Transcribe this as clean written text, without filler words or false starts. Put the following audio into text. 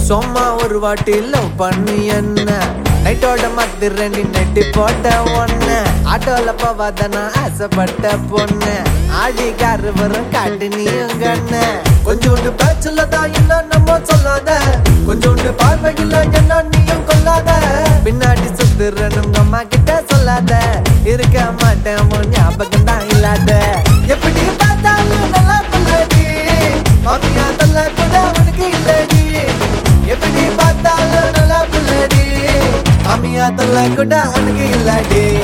சும்மா ஒரு வாட்டி லவ் பண்ணி என்ன நைட்டோட மத்து ரெண்டு நெட்டி போட்ட ஒண்ணு ஆட்டோல போவாதனா ஆசைப்பட்ட பொண்ணு ஆடி காரு வரும் காட்டு நீயும் கண்ணு கொஞ்சோண்டு பேச்சுலதான் இன்னும் நம்ம சொல்லாத கொஞ்சோண்டு பார்வையில் என்ன நீயும் கொல்லாத பின்னாடி சுத்துறன்னு உங்க அம்மா கிட்ட சொல்லாத இருக்க மாட்டேன் உன் ஞாபகம் தான் இல்லாத எப்படி பார்த்தாலும் நல்லா சொல்லடி மாமியா தல்ல கூட உனக்கு இல்லடி எப்படி பார்த்தாலும் நல்லா புள்ளடி மாமியா தல்ல கூட உனக்கு இல்லடி